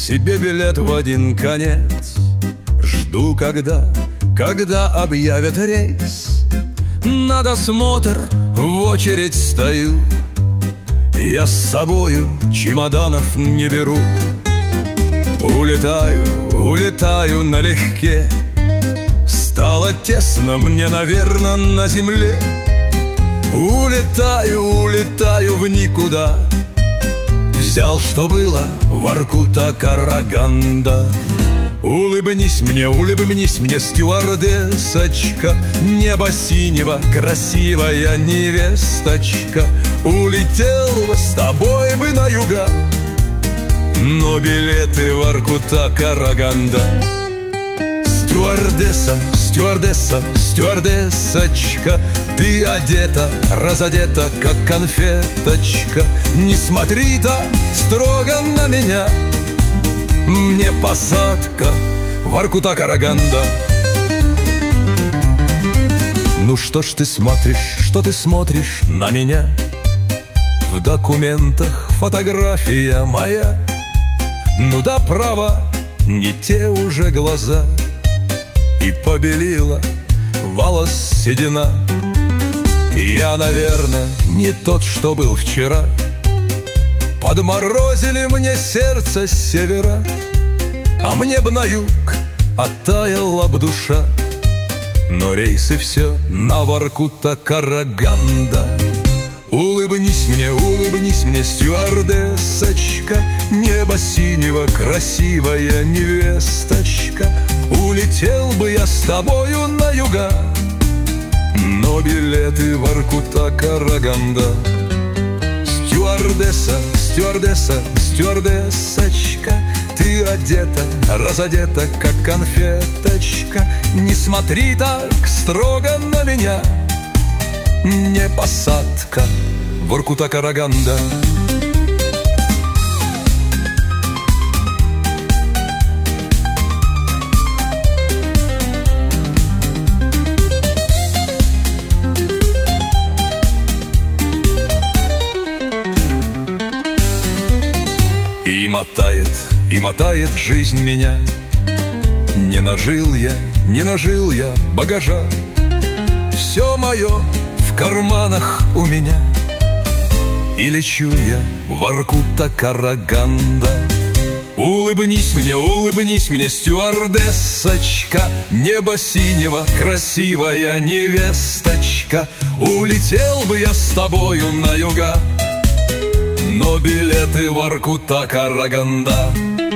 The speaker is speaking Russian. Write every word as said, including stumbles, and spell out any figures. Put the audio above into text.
себе билет в один конец. Жду, когда, когда объявят рейс. На досмотр в очередь стою. Я с собою чемоданов не беру. Улетаю, улетаю налегке. Стало тесно мне, наверно, на земле. Улетаю, улетаю в никуда. Взял, что было, Воркута Караганда. Улыбнись мне, улыбнись мне, стюардессочка. Небо синего, красивая невесточка. Улетел бы с тобой бы на юга, но билеты Воркута Караганда. Стюардесса, стюардесса, стюардессочка, ты одета, разодета, как конфеточка. Не смотри так строго на меня, мне посадка Воркута Караганда. Ну что ж ты смотришь, что ты смотришь на меня? В документах фотография моя. Ну да, право, не те уже глаза. И побелила волос седина. Я, наверное, не тот, что был вчера. Подморозили мне сердце с севера, а мне б на юг оттаяла б душа. Но рейсы все на Воркута Караганда. Улыбнись мне, улыбнись мне, стюардессочка. Небо синего, красивая невесточка. Улетел бы я с тобою на юга, но билеты Воркута Караганда. Стюардесса, стюардесса, стюардессочка, ты одета, разодета, как конфеточка. Не смотри так строго на меня, не посадка Воркута Караганда. И мотает, и мотает жизнь меня. Не нажил я, не нажил я багажа. Все мое в карманах у меня. И лечу я Воркута Караганда. Улыбнись мне, улыбнись мне, стюардессочка. Небо синего, красивая невесточка. Улетел бы я с тобою на юга, но билеты Воркута Караганда.